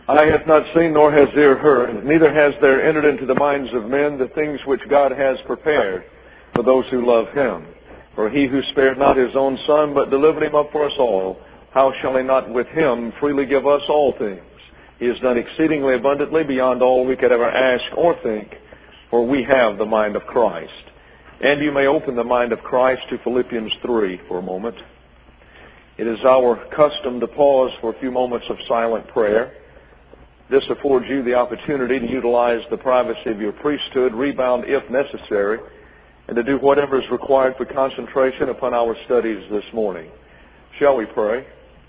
Eye hath not seen, nor has ear heard, neither has there entered into the minds of men the things which God has prepared for those who love Him. For He who spared not His own Son, but delivered Him up for us all, how shall He not with Him freely give us all things? He has done exceedingly abundantly beyond all we could ever ask or think, for we have the mind of Christ. And you may open the mind of Christ to Philippians 3 for a moment. It is our custom to pause for a few moments of silent prayer. This affords you the opportunity to utilize the privacy of your priesthood, rebound if necessary, and to do whatever is required for concentration upon our studies this morning. Shall we pray?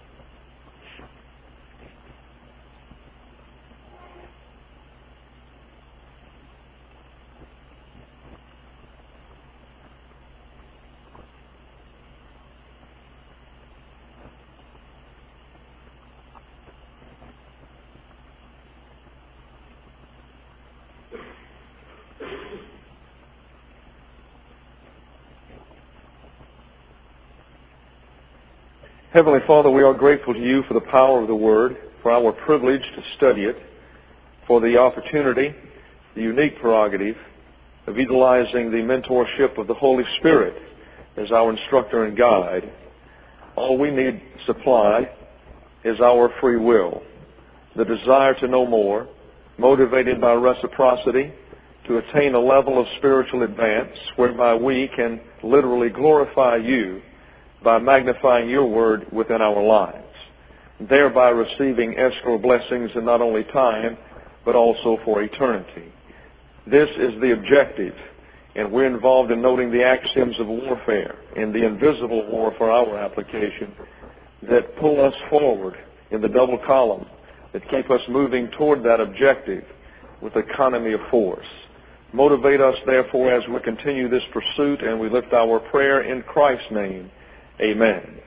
Heavenly Father, we are grateful to You for the power of the Word, for our privilege to study it, for the opportunity, the unique prerogative of utilizing the mentorship of the Holy Spirit as our instructor and guide. All we need supply is our free will, the desire to know more, motivated by reciprocity, to attain a level of spiritual advance whereby we can literally glorify You by magnifying Your Word within our lives, thereby receiving escrow blessings in not only time, but also for eternity. This is the objective, and we're involved in noting the axioms of warfare and the invisible war for our application that pull us forward in the double column, that keep us moving toward that objective with economy of force. Motivate us, therefore, as we continue this pursuit, and we lift our prayer in Christ's name. Amen.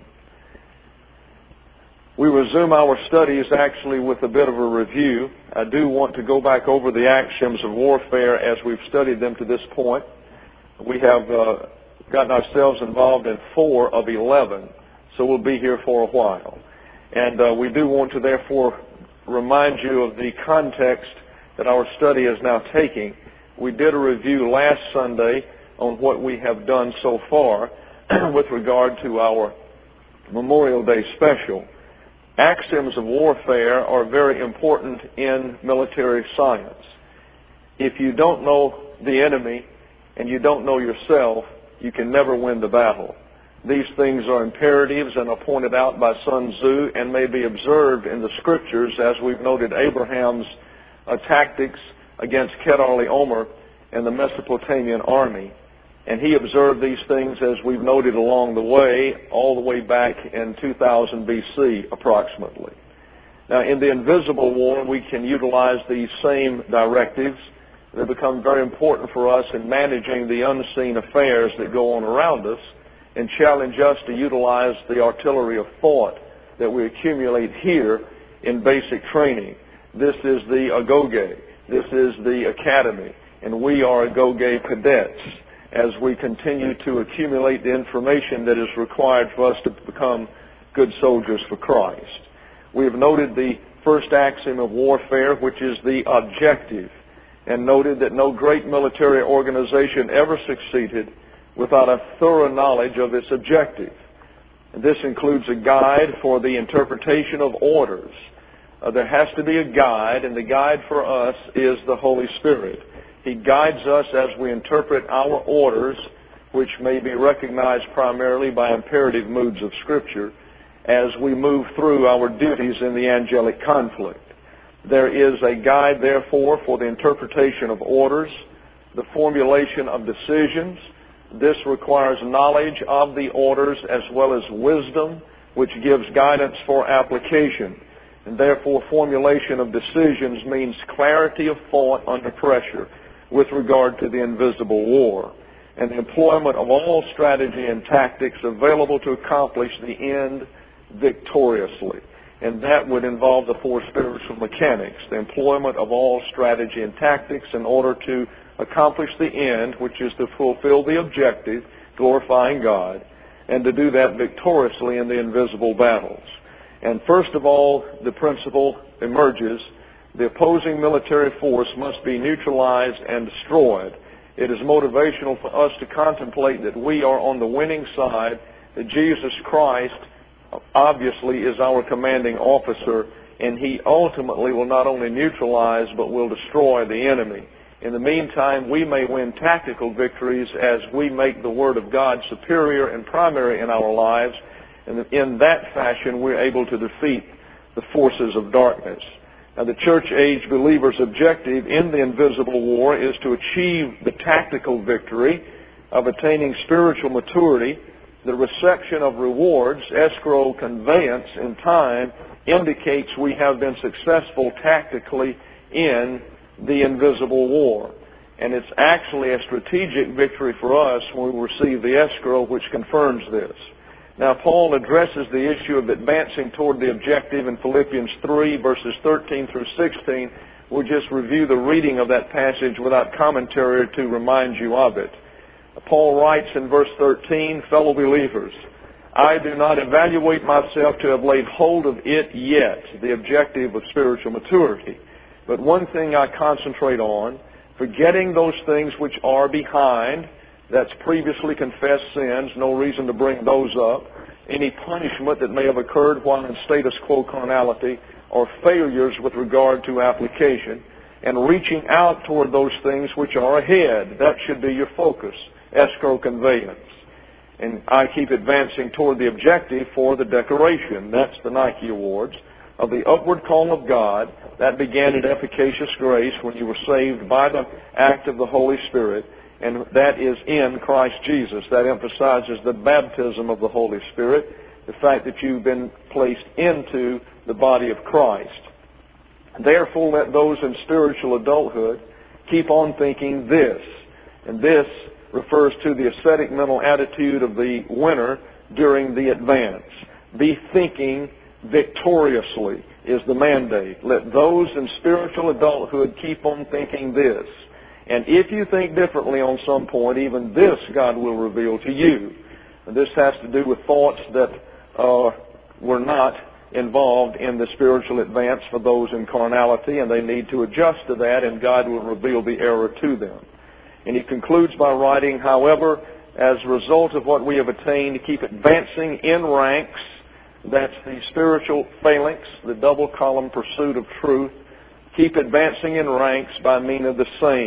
We resume our studies actually with a bit of a review. I do want to go back over the axioms of warfare as we've studied them to this point. We have gotten ourselves involved in 4 of 11, so we'll be here for a while. And we do want to therefore remind you of the context that our study is now taking. We did a review last Sunday on what we have done so far with regard to our Memorial Day special. Axioms of warfare are very important in military science. If you don't know the enemy and you don't know yourself, you can never win the battle. These things are imperatives and are pointed out by Sun Tzu and may be observed in the Scriptures, as we've noted Abraham's tactics against Kedar-Laomer and the Mesopotamian army. And he observed these things, as we've noted along the way, all the way back in 2000 B.C. approximately. Now, in the invisible war, we can utilize these same directives. They become very important for us in managing the unseen affairs that go on around us and challenge us to utilize the artillery of thought that we accumulate here in basic training. This is the Agoge. This is the academy. And we are Agoge cadets as we continue to accumulate the information that is required for us to become good soldiers for Christ. We have noted the first axiom of warfare, which is the objective, and noted that no great military organization ever succeeded without a thorough knowledge of its objective. This includes a guide for the interpretation of orders. There has to be a guide, and the guide for us is the Holy Spirit. He guides us as we interpret our orders, which may be recognized primarily by imperative moods of Scripture, as we move through our duties in the angelic conflict. There is a guide, therefore, for the interpretation of orders, the formulation of decisions. This requires knowledge of the orders as well as wisdom, which gives guidance for application. And therefore, formulation of decisions means clarity of thought under pressure with regard to the invisible war, and the employment of all strategy and tactics available to accomplish the end victoriously. And that would involve the 4 spiritual mechanics, the employment of all strategy and tactics in order to accomplish the end, which is to fulfill the objective, glorifying God, and to do that victoriously in the invisible battles. And first of all, the principle emerges The opposing military force must be neutralized and destroyed. It is motivational for us to contemplate that we are on the winning side, that Jesus Christ obviously is our commanding officer, and He ultimately will not only neutralize but will destroy the enemy. In the meantime, we may win tactical victories as we make the Word of God superior and primary in our lives, and in that fashion we're able to defeat the forces of darkness. Now, the church-age believer's objective in the invisible war is to achieve the tactical victory of attaining spiritual maturity. The reception of rewards, escrow conveyance in time, indicates we have been successful tactically in the invisible war. And it's actually a strategic victory for us when we receive the escrow, which confirms this. Now, Paul addresses the issue of advancing toward the objective in Philippians 3, verses 13 through 16. We'll just review the reading of that passage without commentary to remind you of it. Paul writes in verse 13, "Fellow believers, I do not evaluate myself to have laid hold of it yet," the objective of spiritual maturity. "But one thing I concentrate on, forgetting those things which are behind," that's previously confessed sins, no reason to bring those up, "any punishment that may have occurred while in status quo carnality, or failures with regard to application, and reaching out toward those things which are ahead." That should be your focus, escrow conveyance. And I keep advancing toward the objective for the decoration. That's the Nike Awards of the upward call of God. That began in efficacious grace when you were saved by the act of the Holy Spirit, and that is in Christ Jesus. That emphasizes the baptism of the Holy Spirit, the fact that you've been placed into the body of Christ. Therefore, let those in spiritual adulthood keep on thinking this. And this refers to the ascetic mental attitude of the winner during the advance. Be thinking victoriously is the mandate. Let those in spiritual adulthood keep on thinking this. And if you think differently on some point, even this God will reveal to you. And this has to do with thoughts that were not involved in the spiritual advance for those in carnality, and they need to adjust to that, and God will reveal the error to them. And he concludes by writing, "However, as a result of what we have attained, keep advancing in ranks." That's the spiritual phalanx, the double-column pursuit of truth. Keep advancing in ranks by means of the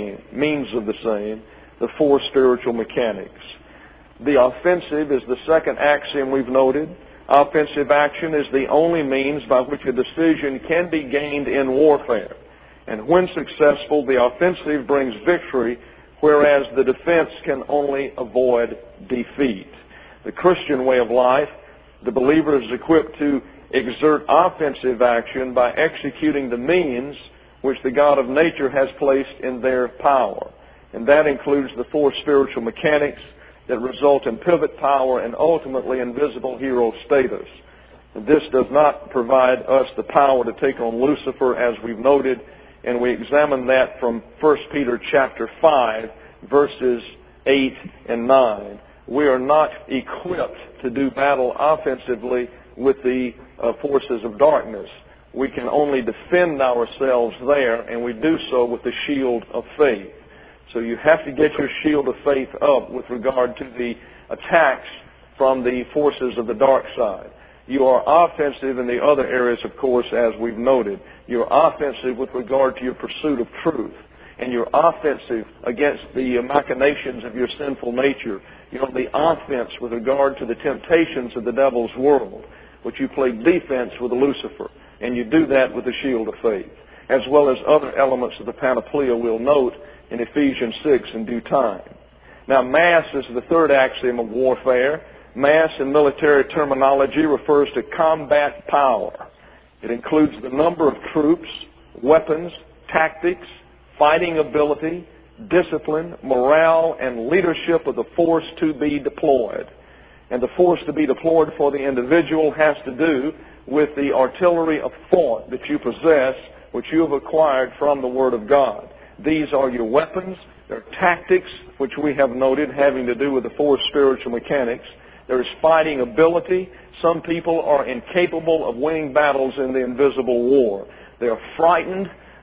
same, the four spiritual mechanics. The offensive is the second axiom we've noted. Offensive action is the only means by which a decision can be gained in warfare. And when successful, the offensive brings victory, whereas the defense can only avoid defeat. The Christian way of life, the believer is equipped to exert offensive action by executing the means which the God of nature has placed in their power. And that includes the four spiritual mechanics that result in pivot power and ultimately invisible hero status. And this does not provide us the power to take on Lucifer, as we've noted, and we examine that from 1 Peter chapter 5, verses 8 and 9. We are not equipped to do battle offensively with the forces of darkness. We can only defend ourselves there, and we do so with the shield of faith. So you have to get your shield of faith up with regard to the attacks from the forces of the dark side. You are offensive in the other areas, of course, as we've noted. You're offensive with regard to your pursuit of truth. And you're offensive against the machinations of your sinful nature. You're on the offense with regard to the temptations of the devil's world, which you play defense with Lucifer. And you do that with the shield of faith, as well as other elements of the panoplia we'll note in Ephesians 6 in due time. Now, mass is the third axiom of warfare. Mass in military terminology refers to combat power. It includes the number of troops, weapons, tactics, fighting ability, discipline, morale, and leadership of the force to be deployed. And the force to be deployed for the individual has to do with the artillery of thought that you possess, which you have acquired from the Word of God. These are your weapons. There are tactics, which we have noted, having to do with the four spiritual mechanics. There is fighting ability. Some people are incapable of winning battles in the invisible war. They are frightened.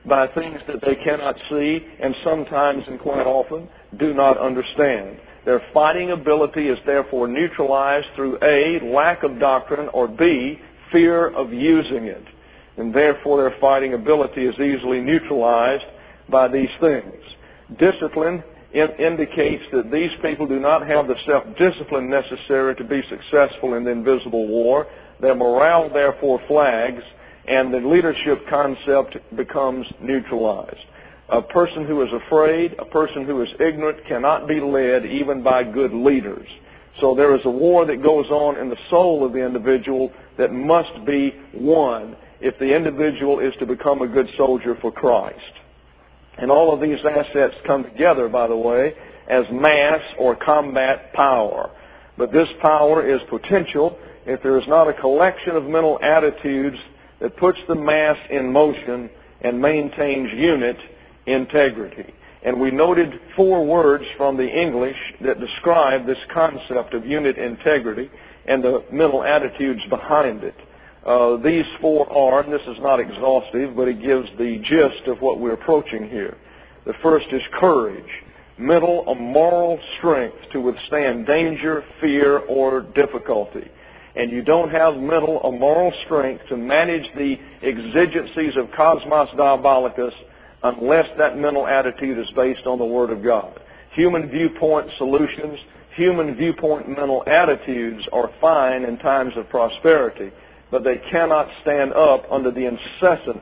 by things that they cannot see and sometimes and quite often do not understand. Their fighting ability is therefore neutralized through A, lack of doctrine, or B, fear of using it. And therefore their fighting ability is easily neutralized by these things. Discipline indicates that these people do not have the self-discipline necessary to be successful in the invisible war. Their morale therefore flags, and the leadership concept becomes neutralized. A person who is afraid, a person who is ignorant, cannot be led even by good leaders. So there is a war that goes on in the soul of the individual that must be won if the individual is to become a good soldier for Christ. And all of these assets come together, by the way, as mass or combat power. But this power is potential if there is not a collection of mental attitudes that puts the mass in motion and maintains unit integrity. And we noted 4 words from the English that describe this concept of unit integrity and the mental attitudes behind it. These 4 are, and this is not exhaustive, but it gives the gist of what we're approaching here. The first is courage, mental or moral strength to withstand danger, fear, or difficulty. And you don't have mental or moral strength to manage the exigencies of Cosmos Diabolicus unless that mental attitude is based on the Word of God. Human viewpoint solutions, human viewpoint mental attitudes are fine in times of prosperity, but they cannot stand up under the incessant,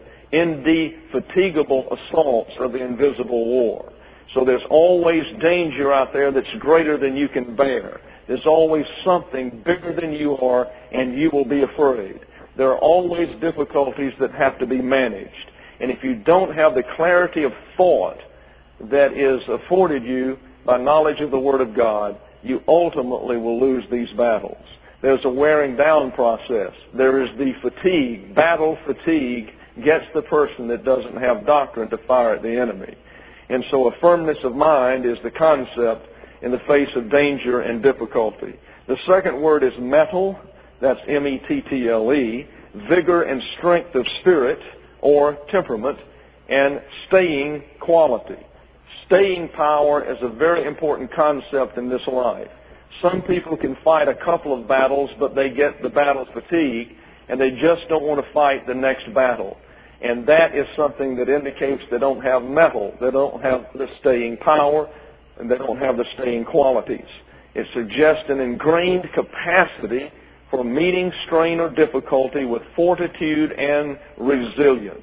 indefatigable assaults of the invisible war. So there's always danger out there that's greater than you can bear. There's always something bigger than you are, and you will be afraid. There are always difficulties that have to be managed. And if you don't have the clarity of thought that is afforded you by knowledge of the Word of God, you ultimately will lose these battles. There's a wearing down process. There is the fatigue. Battle fatigue gets the person that doesn't have doctrine to fire at the enemy. And so a firmness of mind is the concept in the face of danger and difficulty. The second word is mettle. That's M-E-T-T-L-E. Vigor and strength of spirit or temperament, and staying quality. Staying power is a very important concept in this life. Some people can fight a couple of battles, but they get the battle fatigue, and they just don't want to fight the next battle. And that is something that indicates they don't have mettle. They don't have the staying power, and they don't have the staying qualities. It suggests an ingrained capacity for meeting strain or difficulty with fortitude and resilience.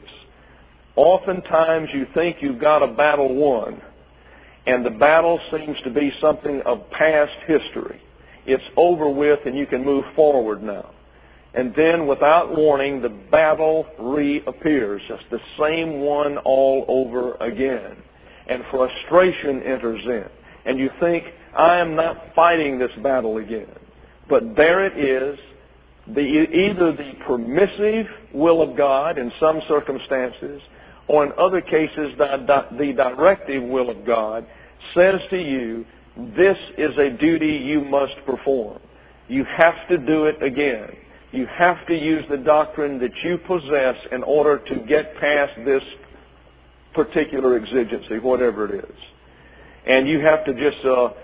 Oftentimes you think you've got a battle won, and the battle seems to be something of past history. It's over with and you can move forward now. And then without warning, the battle reappears. It's the same one all over again. And frustration enters in. And you think, I am not fighting this battle again. But there it is, either the permissive will of God in some circumstances, or in other cases the directive will of God says to you, this is a duty you must perform. You have to do it again. You have to use the doctrine that you possess in order to get past this particular exigency, whatever it is. And you have to just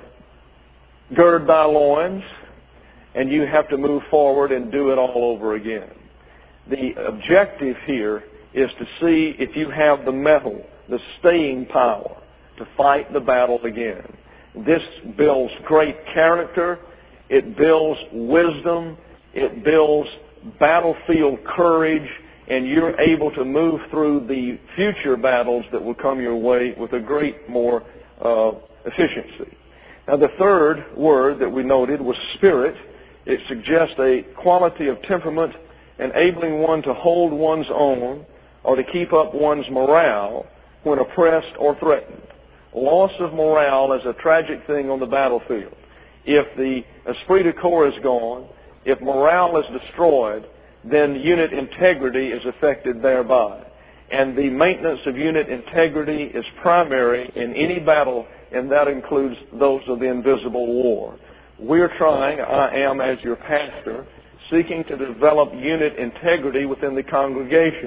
gird thy loins, and you have to move forward and do it all over again. The objective here is to see if you have the mettle, the staying power to fight the battle again. This builds great character. It builds wisdom. It builds battlefield courage, and you're able to move through the future battles that will come your way with a great more efficiency. Now, the third word that we noted was spirit. It suggests a quality of temperament enabling one to hold one's own or to keep up one's morale when oppressed or threatened. Loss of morale is a tragic thing on the battlefield. If the esprit de corps is gone, if morale is destroyed, then unit integrity is affected thereby. And the maintenance of unit integrity is primary in any battle, and that includes those of the invisible war. We're trying, I am as your pastor, seeking to develop unit integrity within the congregation.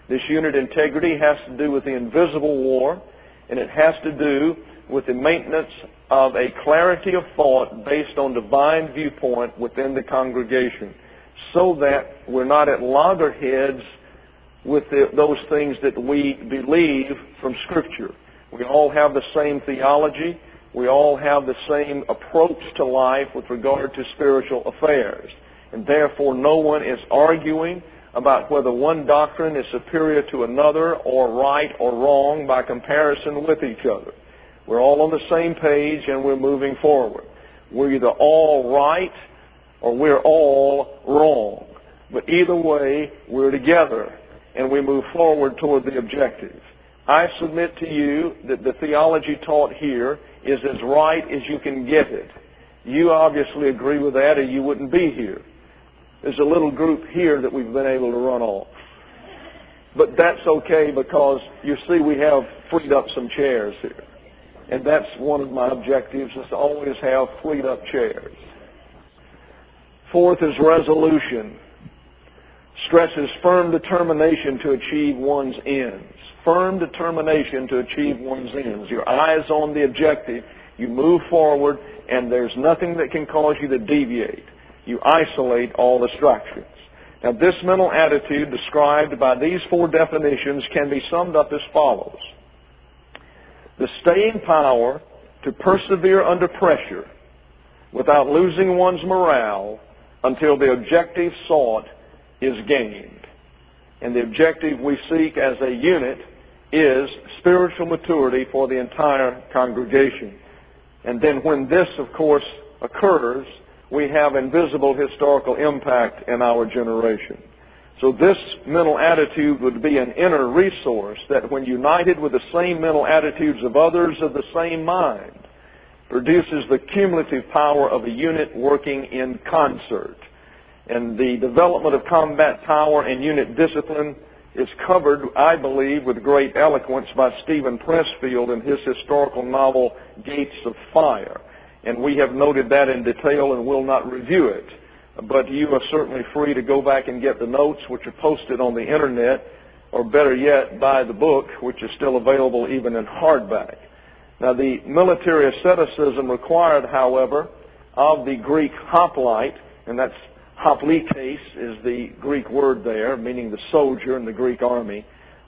This unit integrity has to do with the invisible war, and it has to do with the maintenance of a clarity of thought based on divine viewpoint within the congregation, so that we're not at loggerheads with those things that we believe from Scripture. We all have the same theology. We all have the same approach to life with regard to spiritual affairs. And therefore, no one is arguing about whether one doctrine is superior to another or right or wrong by comparison with each other. We're all on the same page and we're moving forward. We're either all right or we're all wrong. But either way, we're together and we move forward toward the objective. I submit to you that the theology taught here is as right as you can get it. You obviously agree with that or you wouldn't be here. There's a little group here that we've been able to run off. But that's okay because, you see, we have freed up some chairs here. And that's one of my objectives, is to always have freed up chairs. Fourth is resolution. Stresses firm determination to achieve one's ends. Firm determination to achieve one's ends. Your eyes on the objective. You move forward, and there's nothing that can cause you to deviate. You isolate all distractions. Now, this mental attitude described by these four definitions can be summed up as follows. The staying power to persevere under pressure without losing one's morale until the objective sought is gained. And the objective we seek as a unit is spiritual maturity for the entire congregation. And then when this, of course, occurs, we have invisible historical impact in our generation. So this mental attitude would be an inner resource that, when united with the same mental attitudes of others of the same mind, produces the cumulative power of a unit working in concert. And the development of combat power and unit discipline is covered, I believe, with great eloquence by Stephen Pressfield in his historical novel, Gates of Fire. And we have noted that in detail and will not review it. But you are certainly free to go back and get the notes, which are posted on the Internet, or better yet, buy the book, which is still available even in hardback. Now, the military asceticism required, however, of the Greek hoplite, and that's hoplikes is the Greek word there, meaning the soldier in the Greek army.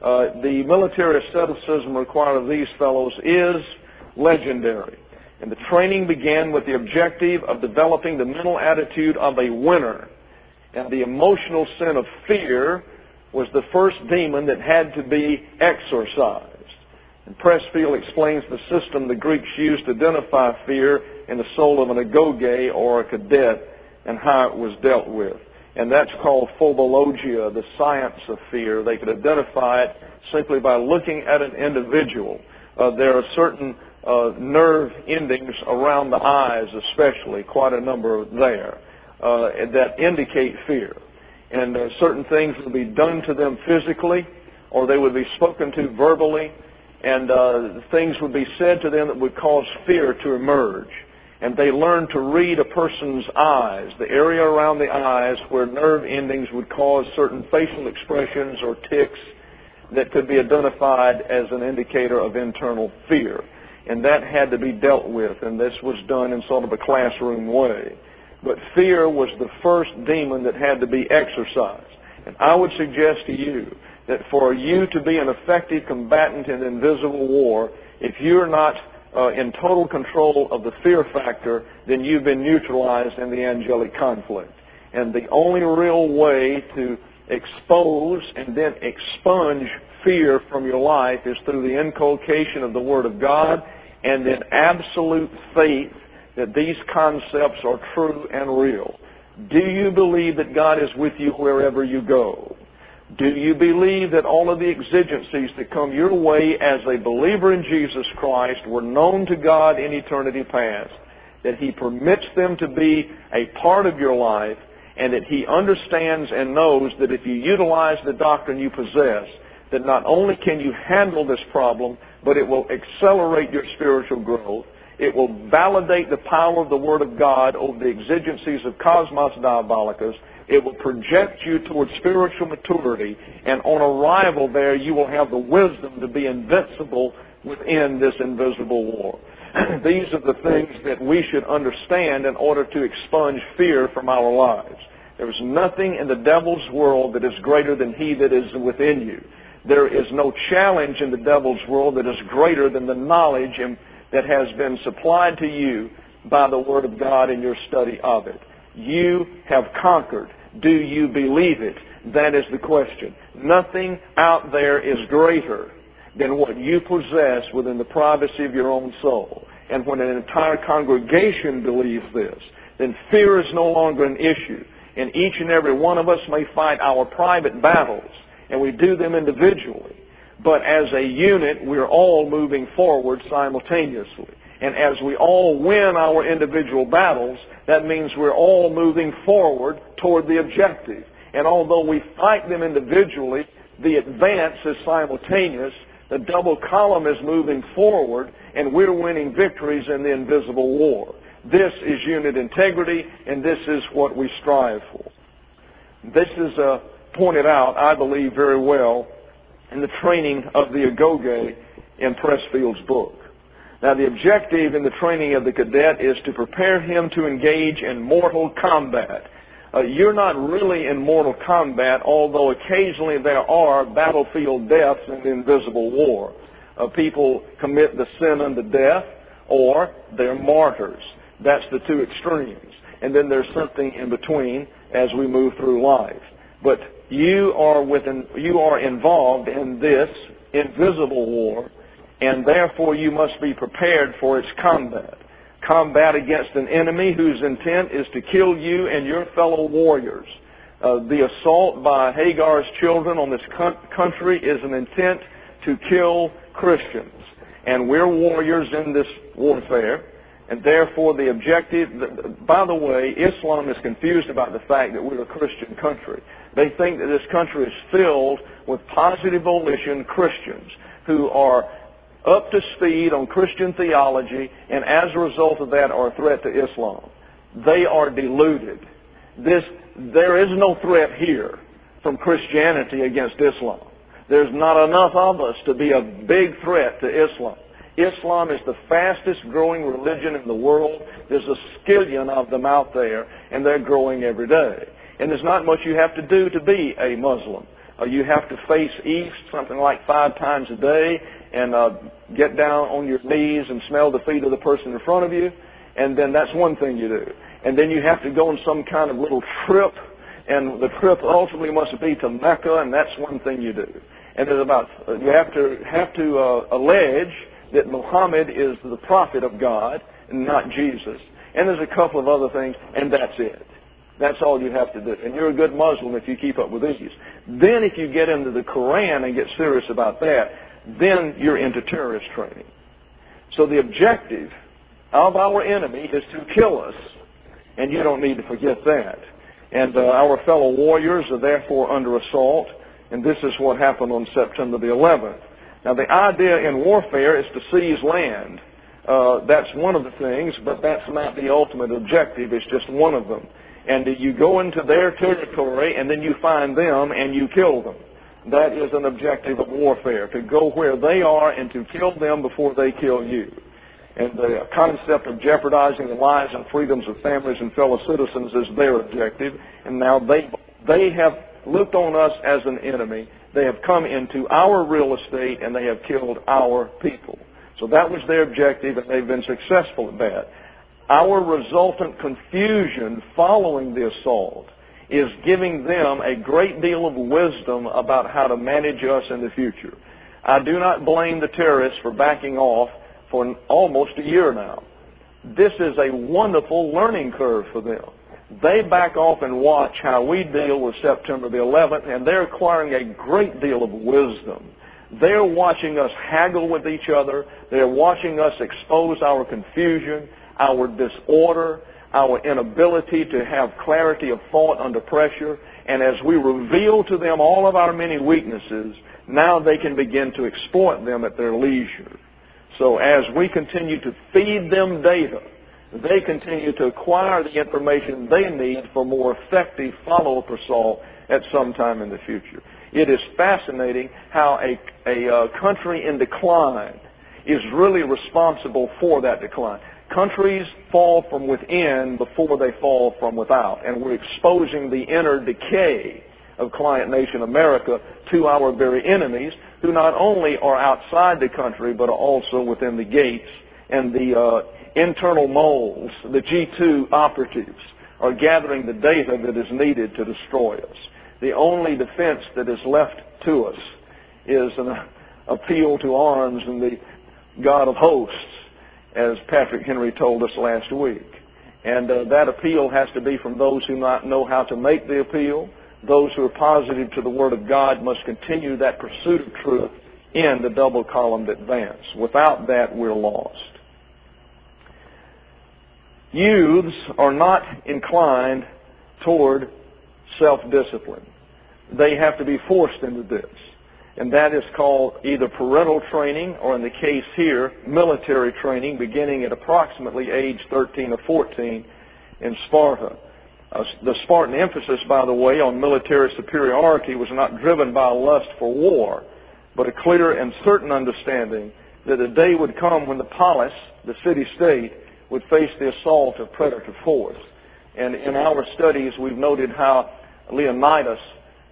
The military asceticism required of these fellows is legendary. And the training began with the objective of developing the mental attitude of a winner. And the emotional sin of fear was the first demon that had to be exorcised. And Pressfield explains the system the Greeks used to identify fear in the soul of an agoge or a cadet and how it was dealt with. And that's called phobologia, the science of fear. They could identify it simply by looking at an individual. There are certain nerve endings around the eyes, especially, quite a number there, that indicate fear. And certain things would be done to them physically, or they would be spoken to verbally, and things would be said to them that would cause fear to emerge. And they learn to read a person's eyes, the area around the eyes where nerve endings would cause certain facial expressions or tics that could be identified as an indicator of internal fear. And that had to be dealt with, and this was done in sort of a classroom way. But fear was the first demon that had to be exorcised. And I would suggest to you that for you to be an effective combatant in invisible war, if you're not in total control of the fear factor, then you've been neutralized in the angelic conflict. And the only real way to expose and then expunge fear from your life is through the inculcation of the Word of God and then absolute faith that these concepts are true and real. Do you believe that God is with you wherever you go? Do you believe that all of the exigencies that come your way as a believer in Jesus Christ were known to God in eternity past, that He permits them to be a part of your life, and that He understands and knows that if you utilize the doctrine you possess, that not only can you handle this problem, but it will accelerate your spiritual growth. It will validate the power of the Word of God over the exigencies of cosmos diabolicus, It will project you towards spiritual maturity, and on arrival there, you will have the wisdom to be invincible within this invisible war. These are the things that we should understand in order to expunge fear from our lives. There is nothing in the devil's world that is greater than he that is within you. There is no challenge in the devil's world that is greater than the knowledge that has been supplied to you by the Word of God in your study of it. You have conquered. Do you believe it? That is the question. Nothing out there is greater than what you possess within the privacy of your own soul. And when an entire congregation believes this, then fear is no longer an issue. And each and every one of us may fight our private battles, and we do them individually. But as a unit, we're all moving forward simultaneously. And as we all win our individual battles, that means we're all moving forward toward the objective. And although we fight them individually, the advance is simultaneous. The double column is moving forward, and we're winning victories in the invisible war. This is unit integrity, and this is what we strive for. This is pointed out, I believe, very well in the training of the Agoge in Pressfield's book. Now, the objective in the training of the cadet is to prepare him to engage in mortal combat. You're not really in mortal combat, although occasionally there are battlefield deaths in the invisible war. People commit the sin unto death, or they're martyrs. That's the two extremes. And then there's something in between as we move through life. But you are involved in this invisible war, and therefore you must be prepared for its combat. Combat against an enemy whose intent is to kill you and your fellow warriors. The assault by Hagar's children on this country is an intent to kill Christians. And we're warriors in this warfare. And therefore the objective, by the way, Islam is confused about the fact that we're a Christian country. They think that this country is filled with positive volition Christians who are up to speed on Christian theology, and as a result of that are a threat to Islam. They are deluded. There is no threat here from Christianity against Islam. There's not enough of us to be a big threat to Islam. Islam is the fastest growing religion in the world. There's a skillion of them out there, and they're growing every day. And there's not much you have to do to be a Muslim. You have to face east something like 5 times a day and get down on your knees and smell the feet of the person in front of you. And then that's one thing you do. And then you have to go on some kind of little trip, and the trip ultimately must be to Mecca, and that's one thing you do. And there's you have to allege that Muhammad is the prophet of God and not Jesus. And there's a couple of other things, and that's it. That's all you have to do. And you're a good Muslim if you keep up with these. Then if you get into the Quran and get serious about that, then you're into terrorist training. So the objective of our enemy is to kill us, and you don't need to forget that. And our fellow warriors are therefore under assault, and this is what happened on September the 11th. Now the idea in warfare is to seize land. That's one of the things, but that's not the ultimate objective. It's just one of them. And you go into their territory, and then you find them, and you kill them. That is an objective of warfare, to go where they are and to kill them before they kill you. And the concept of jeopardizing the lives and freedoms of families and fellow citizens is their objective. And now they have looked on us as an enemy. They have come into our real estate, and they have killed our people. So that was their objective, and they've been successful at that. Our resultant confusion following the assault is giving them a great deal of wisdom about how to manage us in the future. I do not blame the terrorists for backing off for almost a year now. This is a wonderful learning curve for them. They back off and watch how we deal with September the 11th, and they're acquiring a great deal of wisdom. They're watching us haggle with each other. They're watching us expose our confusion, our disorder, our inability to have clarity of thought under pressure. And as we reveal to them all of our many weaknesses, now they can begin to exploit them at their leisure. So as we continue to feed them data, they continue to acquire the information they need for more effective follow-up assault at some time in the future. It is fascinating how a country in decline is really responsible for that decline. Countries fall from within before they fall from without, and we're exposing the inner decay of client nation America to our very enemies, who not only are outside the country but are also within the gates, and the internal moles, the G2 operatives, are gathering the data that is needed to destroy us. The only defense that is left to us is an appeal to arms and the God of hosts, as Patrick Henry told us last week. And that appeal has to be from those who not know how to make the appeal. Those who are positive to the Word of God must continue that pursuit of truth in the double-columned advance. Without that, we're lost. Youths are not inclined toward self-discipline. They have to be forced into this. And that is called either parental training or, in the case here, military training, beginning at approximately age 13 or 14 in Sparta. The Spartan emphasis, by the way, on military superiority was not driven by a lust for war, but a clear and certain understanding that a day would come when the polis, the city-state, would face the assault of predator force. And in our studies, we've noted how Leonidas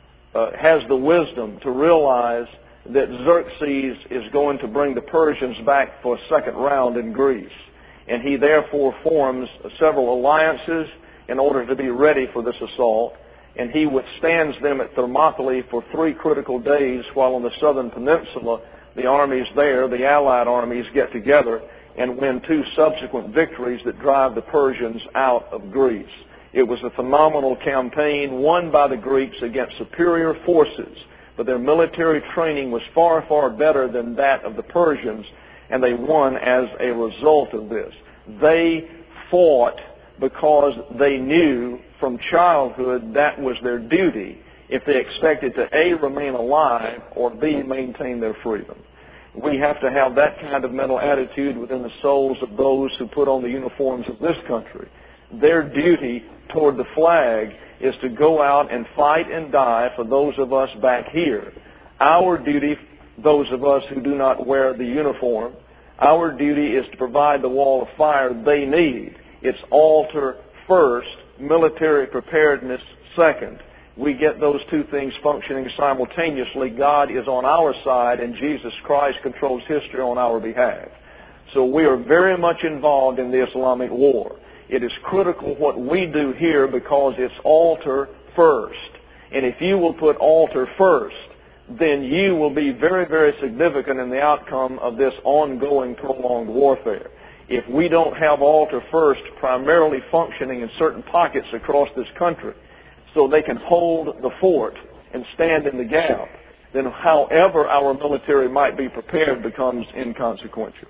has the wisdom to realize that Xerxes is going to bring the Persians back for a second round in Greece. And he therefore forms several alliances in order to be ready for this assault. And he withstands them at Thermopylae for 3 critical days, while on the southern peninsula, the armies there, the allied armies, get together and win 2 subsequent victories that drive the Persians out of Greece. It was a phenomenal campaign won by the Greeks against superior forces, but their military training was far, far better than that of the Persians, and they won as a result of this. They fought because they knew from childhood that was their duty if they expected to A, remain alive, or B, maintain their freedom. We have to have that kind of mental attitude within the souls of those who put on the uniforms of this country. Their duty toward the flag is to go out and fight and die for those of us back here. Our duty, those of us who do not wear the uniform, our duty is to provide the wall of fire they need. It's altar first, military preparedness second. We get those 2 things functioning simultaneously. God is on our side, and Jesus Christ controls history on our behalf. So we are very much involved in the Islamic war. It is critical what we do here because it's altar first. And if you will put altar first, then you will be very, very significant in the outcome of this ongoing, prolonged warfare. If we don't have altar first primarily functioning in certain pockets across this country so they can hold the fort and stand in the gap, then however our military might be prepared becomes inconsequential.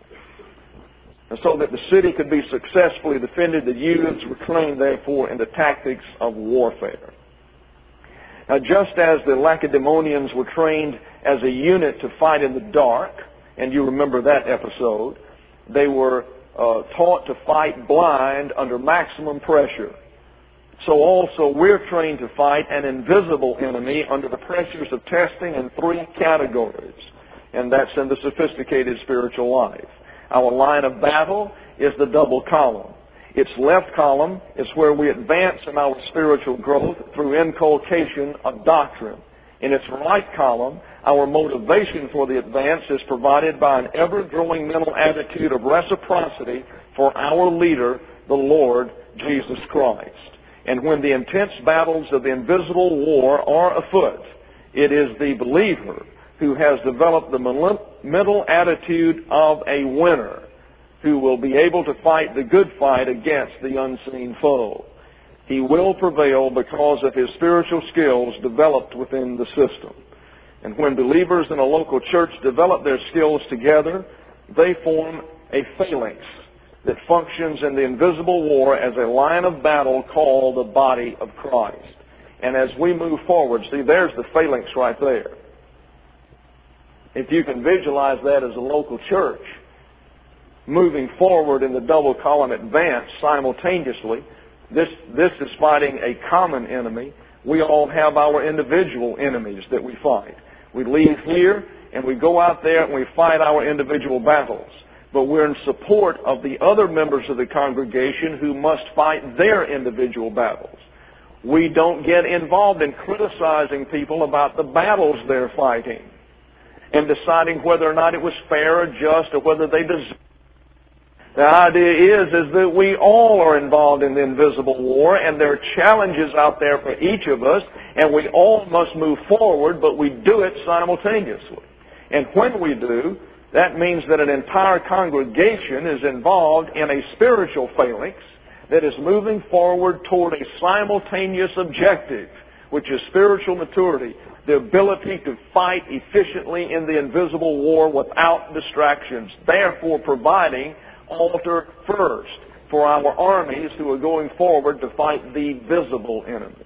And so that the city could be successfully defended, the youths were trained, therefore, in the tactics of warfare. Now, just as the Lacedaemonians were trained as a unit to fight in the dark, and you remember that episode, they were taught to fight blind under maximum pressure. So also we're trained to fight an invisible enemy under the pressures of testing in 3 categories, and that's in the sophisticated spiritual life. Our line of battle is the double column. Its left column is where we advance in our spiritual growth through inculcation of doctrine. In its right column, our motivation for the advance is provided by an ever-growing mental attitude of reciprocity for our leader, the Lord Jesus Christ. And when the intense battles of the invisible war are afoot, it is the believer who has developed the mental attitude of a winner who will be able to fight the good fight against the unseen foe. He will prevail because of his spiritual skills developed within the system. And when believers in a local church develop their skills together, they form a phalanx that functions in the invisible war as a line of battle called the body of Christ. And as we move forward, see, there's the phalanx right there. If you can visualize that as a local church, moving forward in the double column advance simultaneously. This is fighting a common enemy. We all have our individual enemies that we fight. We leave here and we go out there and we fight our individual battles. But we're in support of the other members of the congregation who must fight their individual battles. We don't get involved in criticizing people about the battles they're fighting and deciding whether or not it was fair or just or whether they deserve. The idea is that we all are involved in the invisible war, and there are challenges out there for each of us, and we all must move forward, but we do it simultaneously. And when we do, that means that an entire congregation is involved in a spiritual phalanx that is moving forward toward a simultaneous objective, which is spiritual maturity, the ability to fight efficiently in the invisible war without distractions, therefore providing altar first for our armies who are going forward to fight the visible enemy.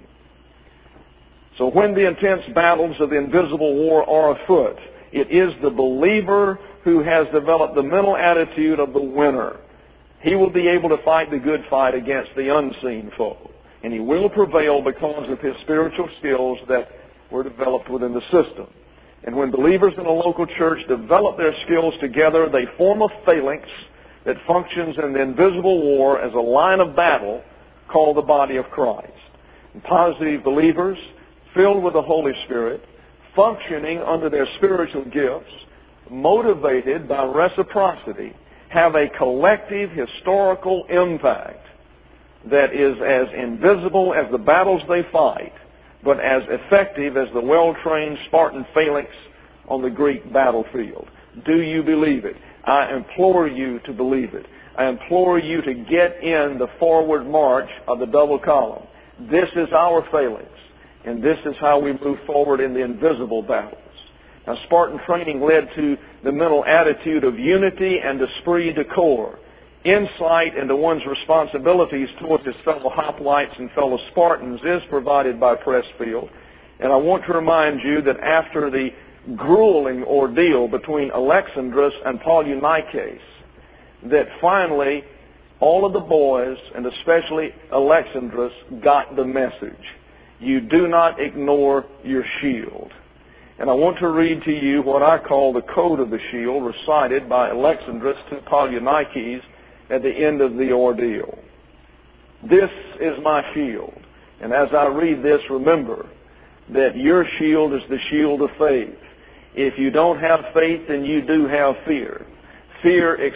So when the intense battles of the invisible war are afoot, it is the believer who has developed the mental attitude of the winner. He will be able to fight the good fight against the unseen foe. And he will prevail because of his spiritual skills that were developed within the system. And when believers in a local church develop their skills together, they form a phalanx that functions in the invisible war as a line of battle called the body of Christ. And positive believers, filled with the Holy Spirit, functioning under their spiritual gifts, motivated by reciprocity, have a collective historical impact that is as invisible as the battles they fight, but as effective as the well-trained Spartan phalanx on the Greek battlefield. Do you believe it? I implore you to believe it. I implore you to get in the forward march of the double column. This is our phalanx, and this is how we move forward in the invisible battles. Now, Spartan training led to the mental attitude of unity and esprit de corps. Insight into one's responsibilities towards his fellow hoplites and fellow Spartans is provided by Pressfield. And I want to remind you that after the grueling ordeal between Alexandrus and Polynikes, that finally all of the boys, and especially Alexandrus, got the message. You do not ignore your shield. And I want to read to you what I call the code of the shield recited by Alexandrus to Polynikes at the end of the ordeal. This is my shield. And as I read this, remember that your shield is the shield of faith. If you don't have faith, then you do have fear. Fear is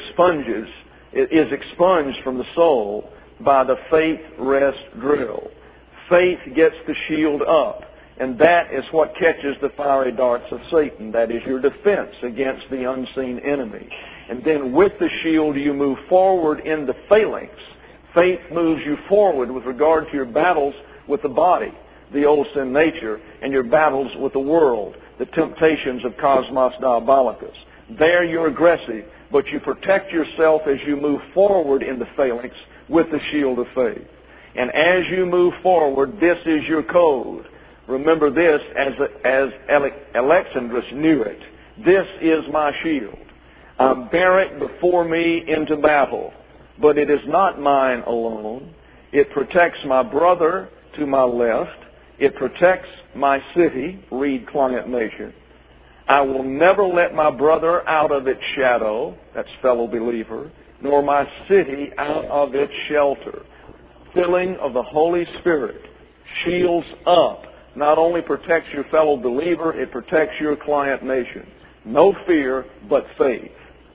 expunged from the soul by the faith rest drill. Faith gets the shield up, and that is what catches the fiery darts of Satan. That is your defense against the unseen enemy. And then with the shield, you move forward in the phalanx. Faith moves you forward with regard to your battles with the body, the old sin nature, and your battles with the world, the temptations of Cosmos Diabolicus. There you're aggressive, but you protect yourself as you move forward in the phalanx with the shield of faith. And as you move forward, this is your code. Remember this as Alexandrus knew it. This is my shield. I bear it before me into battle, but it is not mine alone. It protects my brother to my left. It protects my city, read Client Nation. I will never let my brother out of its shadow, that's fellow believer, nor my city out of its shelter. Filling of the Holy Spirit shields up, not only protects your fellow believer, it protects your Client Nation. No fear, but faith.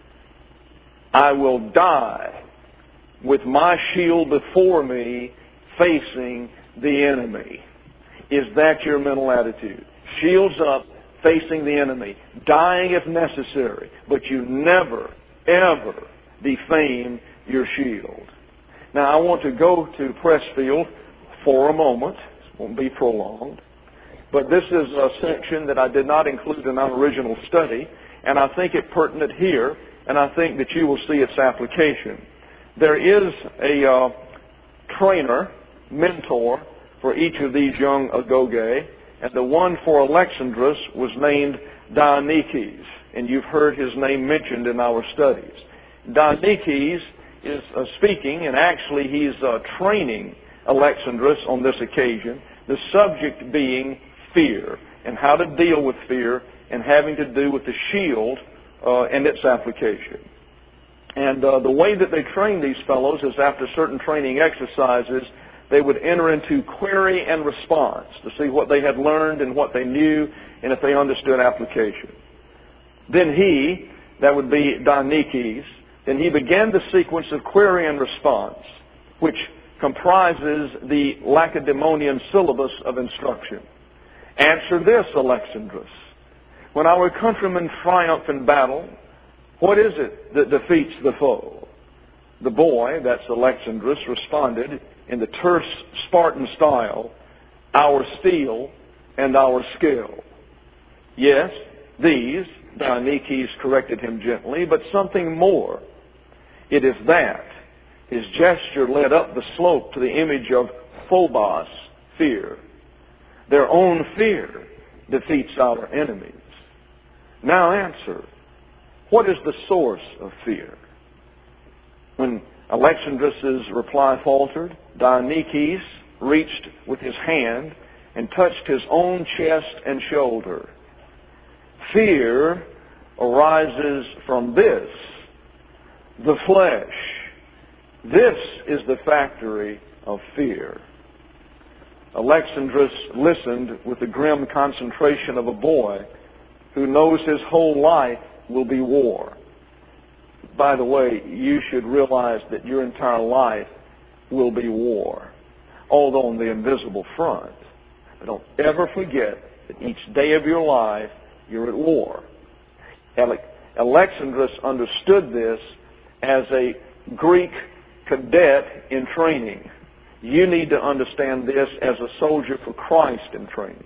I will die with my shield before me facing the enemy. Is that your mental attitude? Shields up, facing the enemy, dying if necessary, but you never, ever defame your shield. Now, I want to go to Pressfield for a moment. It won't be prolonged. But this is a section that I did not include in our original study, and I think it pertinent here, and I think that you will see its application. There is a trainer, mentor, for each of these young agoge, and the one for Alexandrus was named Dionysius, and you've heard his name mentioned in our studies. Dionykes is speaking, and actually he's training Alexandrus on this occasion, the subject being fear, and how to deal with fear, and having to do with the shield and its application. And the way that they train these fellows is after certain training exercises, they would enter into query and response to see what they had learned and what they knew, and if they understood application. Then he, that would be Dionykes, then he began the sequence of query and response, which comprises the Lacedaemonian syllabus of instruction. Answer this, Alexandrus. When our countrymen triumph in battle, what is it that defeats the foe? The boy, that's Alexandrus, responded in the terse Spartan style, our steel and our skill. Yes, these, Dionykes corrected him gently, but something more. It is that. His gesture led up the slope to the image of phobos, fear. Their own fear defeats our enemies. Now answer, what is the source of fear? When Alexandrus' reply faltered, Dionykes reached with his hand and touched his own chest and shoulder. Fear arises from this, the flesh. This is the factory of fear. Alexandrus listened with the grim concentration of a boy who knows his whole life will be war. By the way, you should realize that your entire life will be war, although on the invisible front. But don't ever forget that each day of your life, you're at war. Alexandrus understood this as a Greek cadet in training. You need to understand this as a soldier for Christ in training.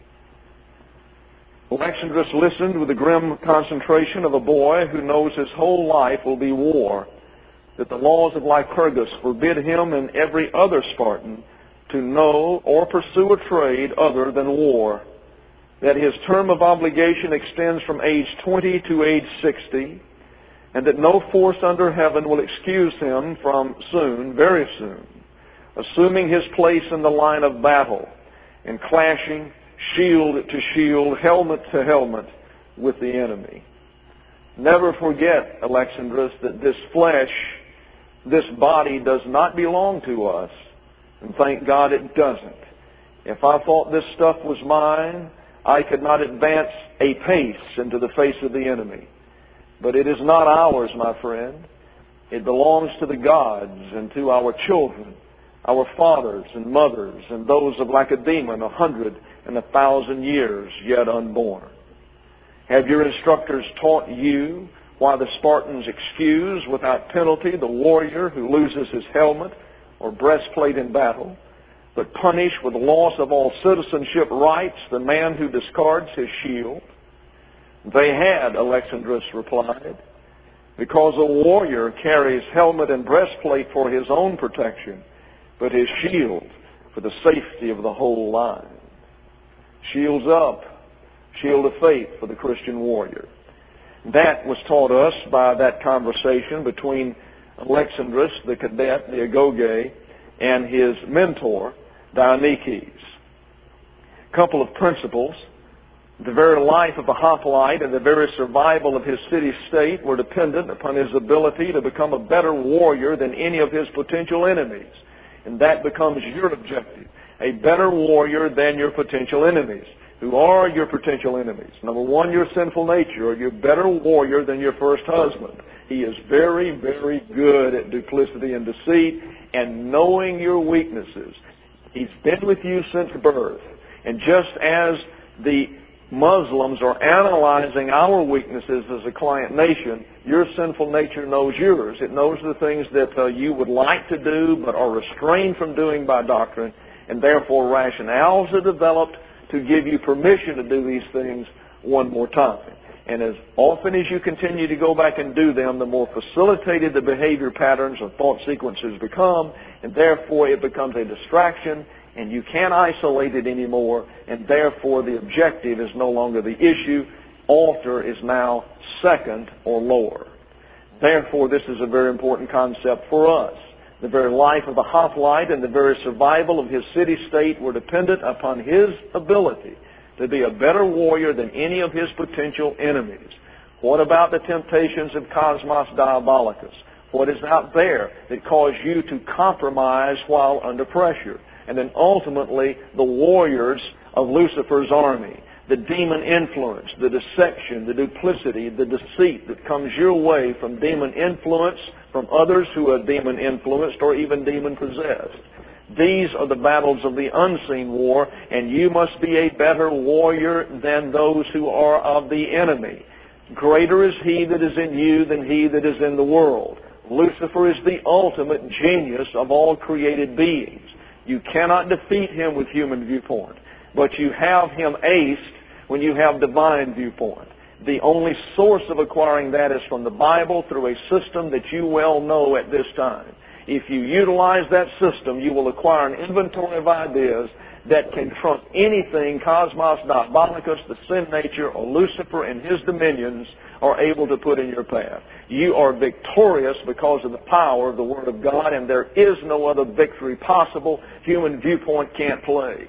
Alexandrus listened with the grim concentration of a boy who knows his whole life will be war, that the laws of Lycurgus forbid him and every other Spartan to know or pursue a trade other than war, that his term of obligation extends from age 20 to age 60, and that no force under heaven will excuse him from soon, very soon, assuming his place in the line of battle and clashing shield to shield, helmet to helmet with the enemy. Never forget, Alexandrus, that this flesh, this body does not belong to us. And thank God it doesn't. If I thought this stuff was mine, I could not advance a pace into the face of the enemy. But it is not ours, my friend. It belongs to the gods and to our children, our fathers and mothers, and those of Lacedaemon 100 and 1,000 years yet unborn. Have your instructors taught you why the Spartans excuse without penalty the warrior who loses his helmet or breastplate in battle, but punish with loss of all citizenship rights the man who discards his shield? They had, Alexandrus replied, because a warrior carries helmet and breastplate for his own protection, but his shield for the safety of the whole line. Shields up, shield of faith for the Christian warrior. That was taught us by that conversation between Alexandrus, the cadet, the agoge, and his mentor, Dionykes. A couple of principles. The very life of a hoplite and the very survival of his city-state were dependent upon his ability to become a better warrior than any of his potential enemies. And that becomes your objective. A better warrior than your potential enemies. Who are your potential enemies? Number one, your sinful nature. Or you're a better warrior than your first husband. He is very, very good at duplicity and deceit and knowing your weaknesses. He's been with you since birth. And just as the Muslims are analyzing our weaknesses as a client nation, your sinful nature knows yours. It knows the things that you would like to do but are restrained from doing by doctrine, and therefore rationales are developed to give you permission to do these things one more time. And as often as you continue to go back and do them, the more facilitated the behavior patterns or thought sequences become, and therefore it becomes a distraction, and you can't isolate it anymore, and therefore the objective is no longer the issue. Altar is now second or lower. Therefore, this is a very important concept for us. The very life of the hoplite and the very survival of his city-state were dependent upon his ability to be a better warrior than any of his potential enemies. What about the temptations of Cosmos Diabolicus? What is out there that cause you to compromise while under pressure? And then ultimately, the warriors of Lucifer's army, the demon influence, the deception, the duplicity, the deceit that comes your way from demon influence, from others who are demon influenced or even demon possessed. These are the battles of the unseen war, and you must be a better warrior than those who are of the enemy. Greater is he that is in you than he that is in the world. Lucifer is the ultimate genius of all created beings. You cannot defeat him with human viewpoint, but you have him aced when you have divine viewpoint. The only source of acquiring that is from the Bible through a system that you well know at this time. If you utilize that system, you will acquire an inventory of ideas that can trump anything Cosmos Diabolicus, the sin nature, or Lucifer and his dominions are able to put in your path. You are victorious because of the power of the Word of God, and there is no other victory possible. Human viewpoint can't play.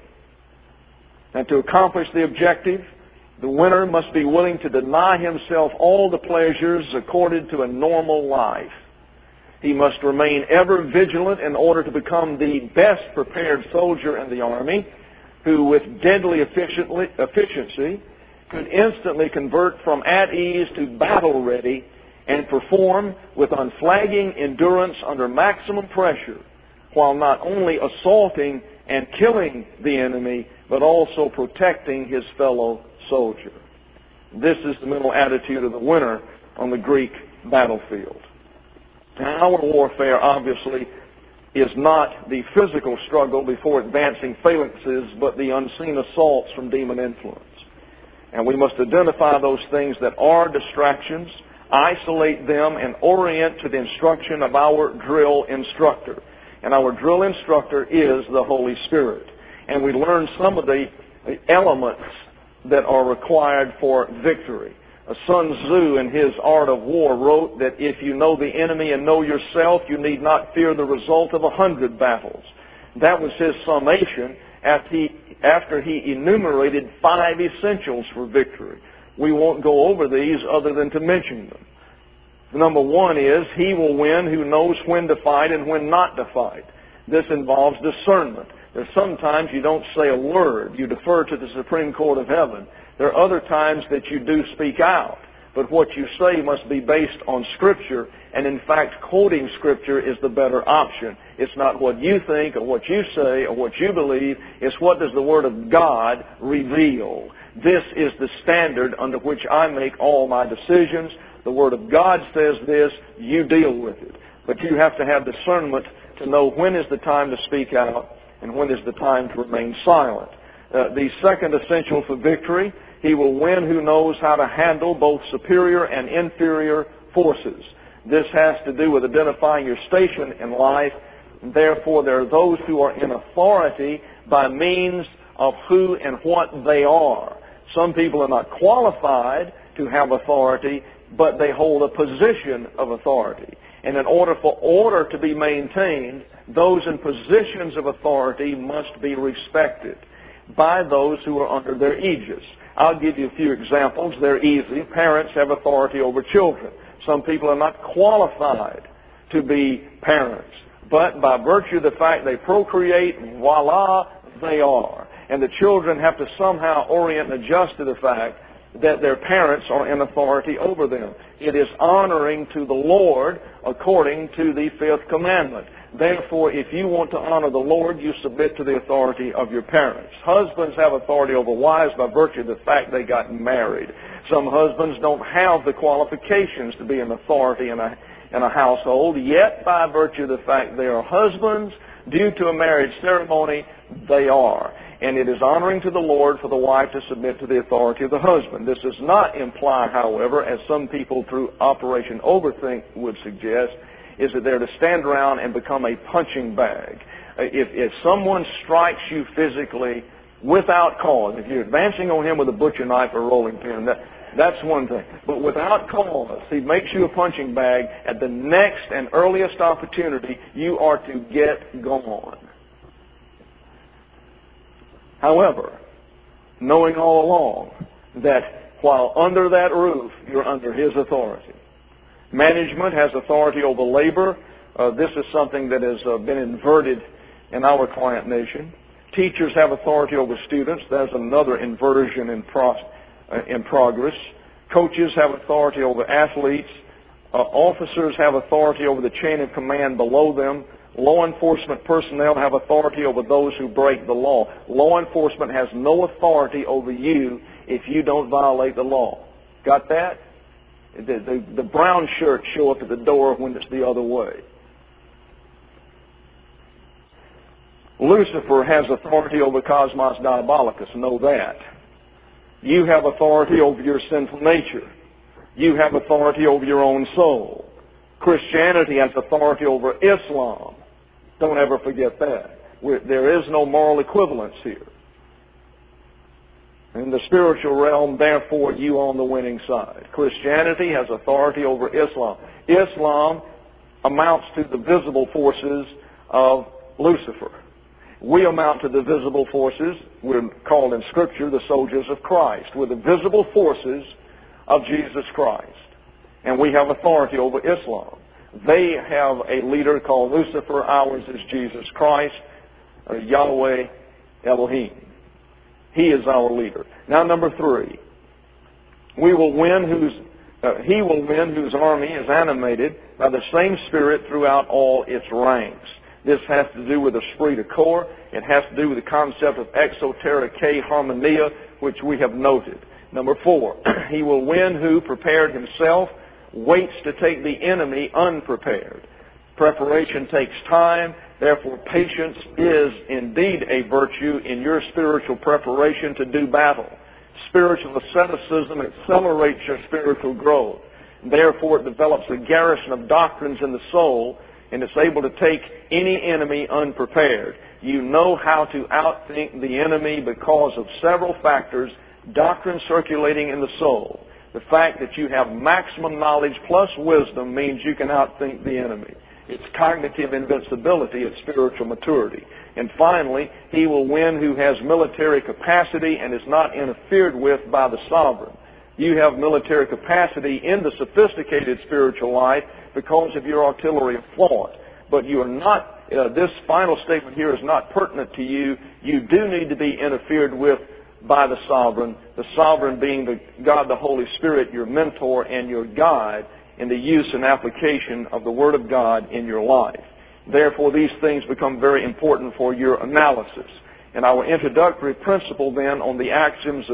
And to accomplish the objective, the winner must be willing to deny himself all the pleasures accorded to a normal life. He must remain ever vigilant in order to become the best prepared soldier in the army, who with deadly efficiency could instantly convert from at ease to battle ready and perform with unflagging endurance under maximum pressure, while not only assaulting and killing the enemy, but also protecting his fellow soldier. This is the mental attitude of the winner on the Greek battlefield. Our warfare, obviously, is not the physical struggle before advancing phalanxes, but the unseen assaults from demon influence. And we must identify those things that are distractions, isolate them, and orient to the instruction of our drill instructor. And our drill instructor is the Holy Spirit. And we learn some of the elements that are required for victory. Sun Tzu, in his Art of War, wrote that if you know the enemy and know yourself, you need not fear the result of 100 battles. That was his summation after he enumerated 5 essentials for victory. We won't go over these other than to mention them. Number 1 is, he will win who knows when to fight and when not to fight. This involves discernment. There's sometimes you don't say a word. You defer to the Supreme Court of Heaven. There are other times that you do speak out. But what you say must be based on Scripture. And in fact, quoting Scripture is the better option. It's not what you think or what you say or what you believe. It's what does the Word of God reveal. This is the standard under which I make all my decisions. The Word of God says this. You deal with it. But you have to have discernment to know when is the time to speak out and when is the time to remain silent. The second essential for victory, he will win who knows how to handle both superior and inferior forces. This has to do with identifying your station in life. Therefore, there are those who are in authority by means of who and what they are. Some people are not qualified to have authority, but they hold a position of authority. And in order for order to be maintained, those in positions of authority must be respected by those who are under their aegis. I'll give you a few examples. They're easy. Parents have authority over children. Some people are not qualified to be parents, but by virtue of the fact they procreate, voila, they are. And the children have to somehow orient and adjust to the fact that their parents are in authority over them. It is honoring to the Lord according to the 5th commandment. Therefore, if you want to honor the Lord, you submit to the authority of your parents. Husbands have authority over wives by virtue of the fact they got married. Some husbands don't have the qualifications to be an authority in a household, yet by virtue of the fact they are husbands, due to a marriage ceremony, they are. And it is honoring to the Lord for the wife to submit to the authority of the husband. This does not imply, however, as some people through Operation Overthink would suggest, is that they're to stand around and become a punching bag. If someone strikes you physically without cause, if you're advancing on him with a butcher knife or rolling pin, That's one thing. But without cause, he makes you a punching bag. At the next and earliest opportunity, you are to get gone. However, knowing all along that while under that roof, you're under his authority. Management has authority over labor. This is something that has been inverted in our client nation. Teachers have authority over students. There's another inversion in progress. Coaches have authority over athletes. Officers have authority over the chain of command below them. Law enforcement personnel have authority over those who break the law. Law enforcement has no authority over you if you don't violate the law. Got that? The brown shirts show up at the door when it's the other way. Lucifer has authority over Cosmos Diabolicus. Know that. You have authority over your sinful nature. You have authority over your own soul. Christianity has authority over Islam. Don't ever forget that. There is no moral equivalence here. In the spiritual realm, therefore, you on the winning side. Christianity has authority over Islam. Islam amounts to the visible forces of Lucifer. We amount to the visible forces. We're called in Scripture the soldiers of Christ. We're the visible forces of Jesus Christ. And we have authority over Islam. They have a leader called Lucifer. Ours is Jesus Christ, Yahweh Elohim. He is our leader. Now, number 3. He will win whose army is animated by the same Spirit throughout all its ranks. This has to do with esprit de corps. It has to do with the concept of exotericae harmonia, which we have noted. Number 4, he will win who prepared himself, waits to take the enemy unprepared. Preparation takes time. Therefore, patience is indeed a virtue in your spiritual preparation to do battle. Spiritual asceticism accelerates your spiritual growth. Therefore, it develops a garrison of doctrines in the soul, and it's able to take any enemy unprepared. You know how to outthink the enemy because of several factors, doctrine circulating in the soul. The fact that you have maximum knowledge plus wisdom means you can outthink the enemy. It's cognitive invincibility. It's spiritual maturity. And finally, he will win who has military capacity and is not interfered with by the sovereign. You have military capacity in the sophisticated spiritual life because of your artillery of thought. But you are not, this final statement here is not pertinent to you. You do need to be interfered with by the sovereign being the God, the Holy Spirit, your mentor and your guide in the use and application of the Word of God in your life. Therefore, these things become very important for your analysis. And our introductory principle then on the axiom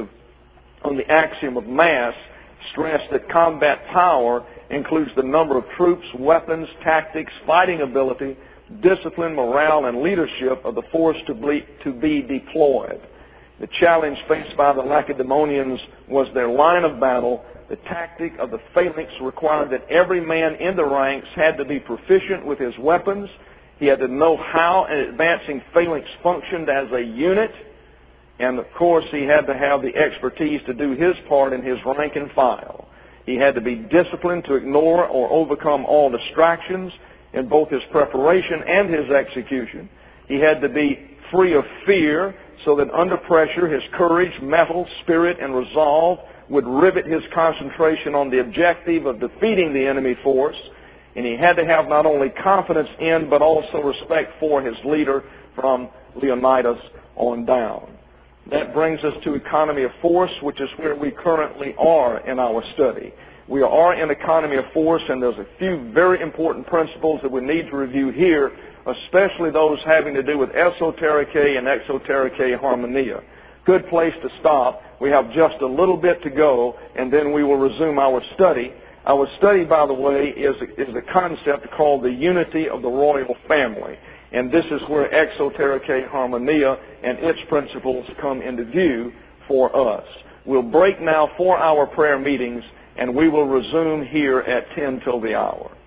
of mass stressed that combat power includes the number of troops, weapons, tactics, fighting ability, discipline, morale, and leadership of the force to be deployed. The challenge faced by the Lacedaemonians was their line of battle. The tactic of the phalanx required that every man in the ranks had to be proficient with his weapons. He had to know how an advancing phalanx functioned as a unit. And, of course, he had to have the expertise to do his part in his rank and file. He had to be disciplined to ignore or overcome all distractions in both his preparation and his execution. He had to be free of fear so that under pressure his courage, mettle, spirit, and resolve would rivet his concentration on the objective of defeating the enemy force. And he had to have not only confidence in but also respect for his leader from Leonidas on down. That brings us to economy of force, which is where we currently are in our study. We are in economy of force, and there's a few very important principles that we need to review here, especially those having to do with esotericae and exotericae harmonia. Good place to stop. We have just a little bit to go, and then we will resume our study. Our study, by the way, is a concept called the unity of the royal family. And this is where exotericae harmonia and its principles come into view for us. We'll break now for our prayer meetings, and we will resume here at 10 till the hour.